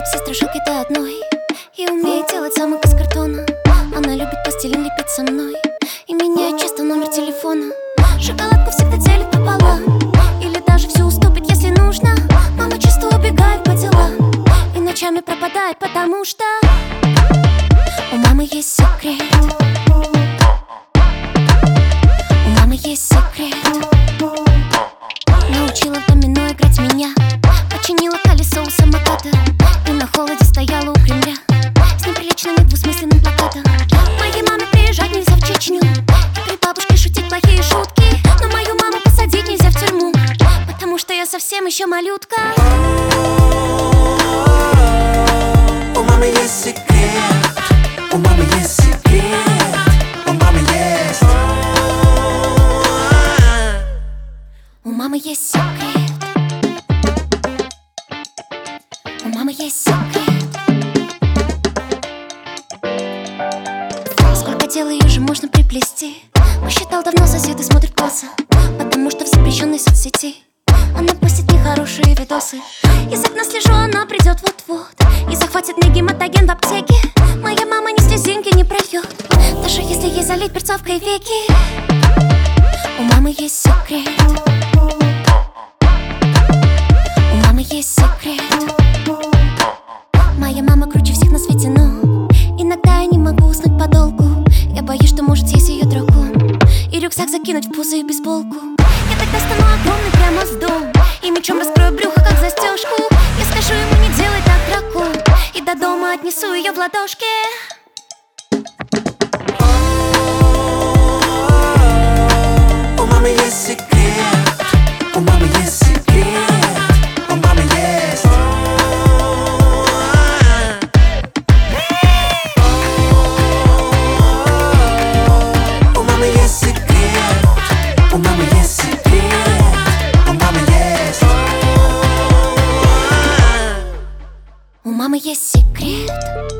Все страшилки до одной. И умеет делать замок из картона. Она любит пластилин лепить со мной и меняет часто номер телефона. Шоколадку всегда делит пополам, или даже все уступит, если нужно. Мама часто убегает по делам и ночами пропадает, потому что у мамы есть секрет. У мамы есть секрет. Научила в домино играть меня, починила колесо у самоката и на холоде стояла у Кремля с неприличным и двусмысленным плакатом. Моей маме приезжать нельзя в Чечню и при бабушке шутить плохие шутки, но мою маму посадить нельзя в тюрьму, потому что я совсем еще малютка. У мамы есть секрет. У мамы есть секрет. У мамы есть. У мамы есть секрет. У мамы есть секрет. Сколько дел ее же можно приплести. Посчитал давно, соседы смотрят косо, потому что в запрещенной соцсети она постит нехорошие видосы. Из окна слежу, она придет вот-вот и захватит мне гематоген в аптеке. Моя мама ни слезинки не прольет, даже если ей залить перцовкой веки. У мамы есть секрет. У мамы есть секрет. Моя мама круче всех на свете, но иногда я не могу уснуть подолгу. Я боюсь, что может съесть ее дракон и рюкзак закинуть в пузо и бейсболку. Я тогда стану огромной прямо с дом и мечом раскрою брюхо, как застежку. Я скажу ему: не делай так, дракон, и до дома отнесу ее в ладошке. У мамы есть секрет. У мамы есть секрет. У мамы есть. У мамы есть секрет. У мамы есть секрет. У мамы есть. У мамы есть секрет.